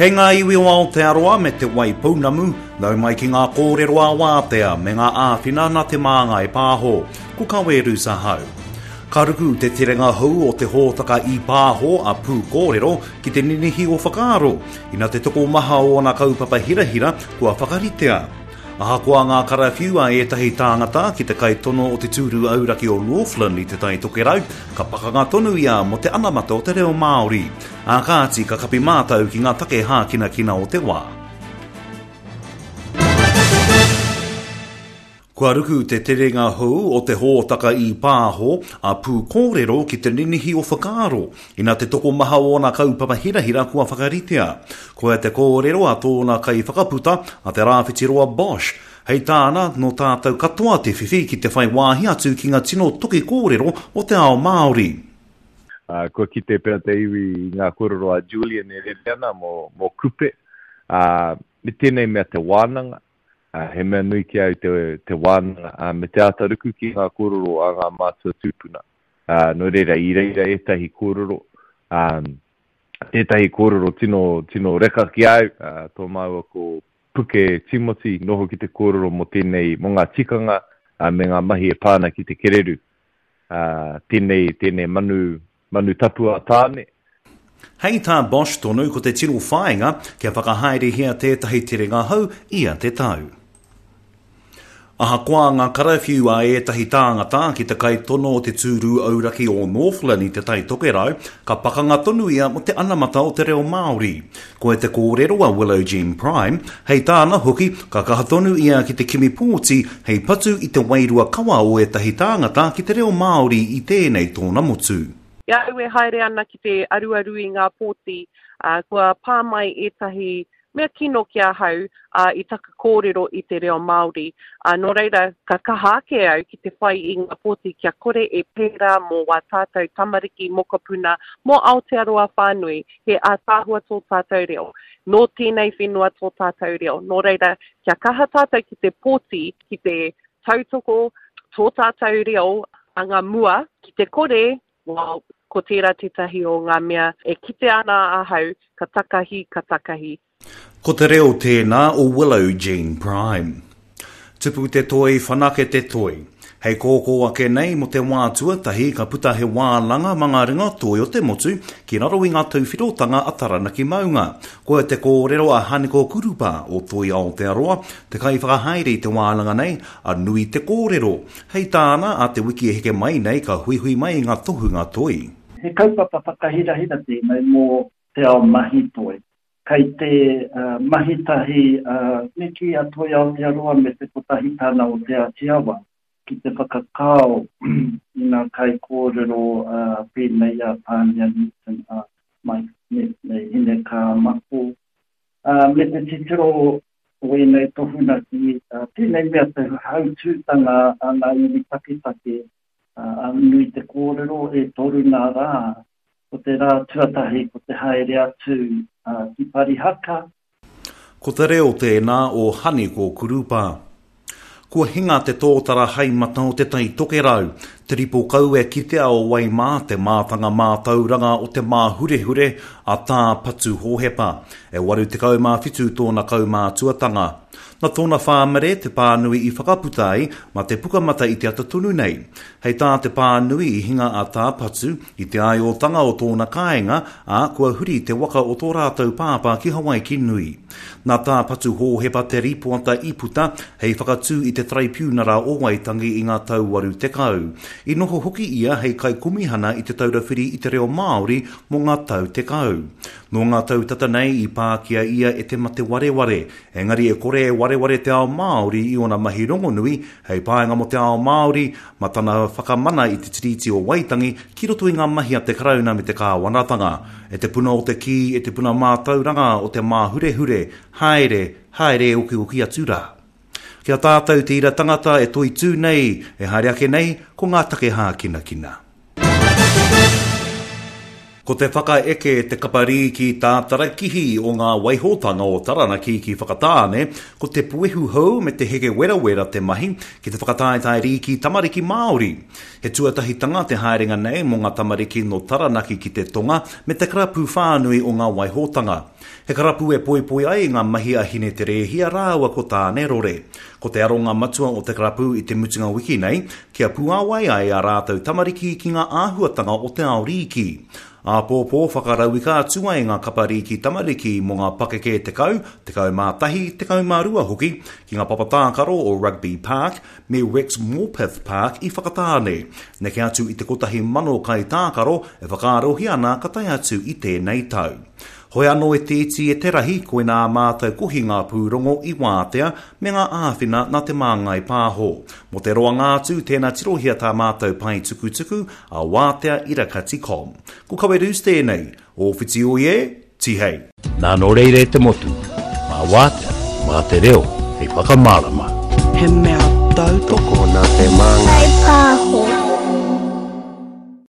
Kei ngā iwi o Aotearoa me te Waipounamu, nau mai ki ngā kōrero a Wātea me ngā āwhina na te māngai pāho, ko kaweru sa hau. Ka ruku te terenga hou o te hōtaka I pāho a pū kōrero ki te ninihi o whakaaro, ina te toko maha o ngā kaupapa hirahira kua whakaritea. Ahakoa ngā karawhiu a etahi tāngata ki te kai tono o te tūru auraki o Northland I te tai tokerau, ka pakanga tonu ia mo te anamata o te reo Māori. A kāti ka kapi mātau ki ngā take hākina kina o te wā. Kua ruku te terenga hou o te hōtaka I pāho a pū kōrero ki te ninihi o whakaaro, ina te toko maha o ngā kaupapa hirahira kua whakaritea. Koe te kōrero a tōna kai whakaputa a te rāwhitiroa Bosch. Hei tāna no tātou katoa te whiwhi ki te whai wāhi atu ki ngā tino toki kōrero o te ao Māori. Ko ki te pera te iwi ngā kōrero a Julian e rereana mo kupe. Me tēnei mea te wānanga. He mea nui ki au te wānanga, me te ataruku ki ngā kōrero a ngā mātua tūpuna. No reira I reira etahi kōrero, etahi kōrero tino reka ki au, tō maua ko Puke Timothy, noho ki te kōrero mo tēnei, mo ngā tikanga, me ngā mahi e pāna ki te kereru. Tēnei manu tapua tāne. Hei tā Bosch tonu ko te tino whāinga, kia whakahaere hea tētahi terenga hou ia te tau. Ahakoa ngā karawhiu a etahi tāngata ki te kai tono o te tūru auraki o Northland I te tai tokerau, ka pakanga tonu ia mo te anamata o te reo Māori. Ko te kōrero a Willow Jean Prime, hei tāna hoki ka kaha tonu ia ki te kimi pōti hei patu I te wairua kawa o etahi tāngata ki te reo Māori I tēnei tōna motu. Ia ue haere ana ki te aruaru I ngā pōti, kua pāmai etahi mea kino kia hau I taka kōrero I te reo Māori. Nō reira, ka kahake au ki te whai I ngā pōti kia kore e pēra mō wā tātou tamariki mokopuna mō Aotearoa whānui he a tāhua tō tātou reo. Nō tēnei whenua tō tātou reo. Nō reira, kia kaha tātou ki te pōti, ki te tautoko tō tātou reo, a ngā mua, ki te kore, ko tērā tētahi o ngā mea e kite ana ahau, ka takahi. Ko te reo tēnā o Willow Jean Prime. Tupu te toi, whanake te toi. Hei kōkō ake nei mo te wā tuatahi ka puta he wālanga mga ringa toi o te motu ki raro I ngā tauwhirotanga atarana ki maunga. Koe te kōrero a Haniko Kurupa o toi Aotearoa, te kai whakahaere I te wālanga nei, a nui te kōrero. Hei tāna a te wiki e heke mai nei ka hui mai ngā tohu ngā toi. He kaupapa whakahirahira tēnei mō te ao mahi toi. Kai te mahitahi niki a toi Aotearoa me te potahi tāna o te Atiawa, ki te whakakao I ngā kai kōrero pēnei a Pānia Newton mai nei hine ka mako. Me te titiro o enei tohuna ki tēnei mea te hautūtanga ana iwi taketake nui te kōrero e toru nā rā, ko te rā tuatahi, ko te haere atu ki parihaka. Ko te reo tēnā o Haniko Kurupa. Kua hinga te tōtara haimata o te tai tokerau, te ripo kau e kitea o wai mā te mātanga mātauranga o te māhurehure a tā patu hohepa, e waru te kau mā whitu tōna kau mā tuatanga. Na tōna whāmere te pānui I whakaputai ma te pukamata I te atatunu nei. Hei tā te pānui I hinga a tā patu I te ai o tanga o tōna kāinga a kua huri te waka o tō rātou pāpā ki Hawaii ki nui. Nā tā patu hōhepa te ripoata I puta hei whakatū I te traipiunara o Waitangi I ngā tau waru te kau. I noho hoki ia hei kai kumihana I te taurawhiri I te reo Māori mo ngā tau te kau. No ngā tau tata nei I pākia ia e te mate wareware, engari e kore e wareware te ao Māori I ona mahi rongonui, hei pāinga mo te ao Māori, ma tana whakamana I te tiriti o Waitangi, ki roto I ngā mahi a te karauna me te kāwanatanga, e te puna o te ki, e te puna mātauranga o te māhurehure, haere uki atura. Kia tātou te ira tangata e toi tū nei, e haere ake nei, ko ngā take hā kina. Ko te whakaeke te kapari ki tā tarakihi o ngā waihotanga o Taranaki ki whakatāne, ko te puehu hou me te heke wera te mahi ki te whakataetai ki tamariki Māori. He tuatahitanga te haerenga nei mo ngā tamariki no Taranaki ki te tonga me te karapu whānui o ngā waihotanga. He karapu e poipoi ai ngā mahi a hine te rehia rāua ko tāne rore. Ko te aronga matua o te karapu i te mutunga wiki nei, kia puawai ai a rātou tamariki ki ngā āhuatanga o te aoriki. A pōpō whakarau i ka atua i ngā kapari ki tamariki mo ngā pakeke te kau mātahi, te kau mārua hoki, ki ngā papatākaro o Rugby Park, me Rex Morpeth Park i whakatāne. Neke atu i te kotahi mano kai tākaro e whakarohi ana katai atu i tēnei tau. Hoi anō e te iti e te rahi koe nā mātou kohi ngā pūrongo i wātea me ngā āwhina nā te māngai pāho. Mo te roa ngātu tēnā tirohia tā mātou pai tukutuku a wātea irakati.com. Ko kawerus tēnei, o whiti o ie, tihei. Nā no reire te motu, mā wātea, mā te reo, hei whakamārama. He mea tautoko nā te māngai pāho.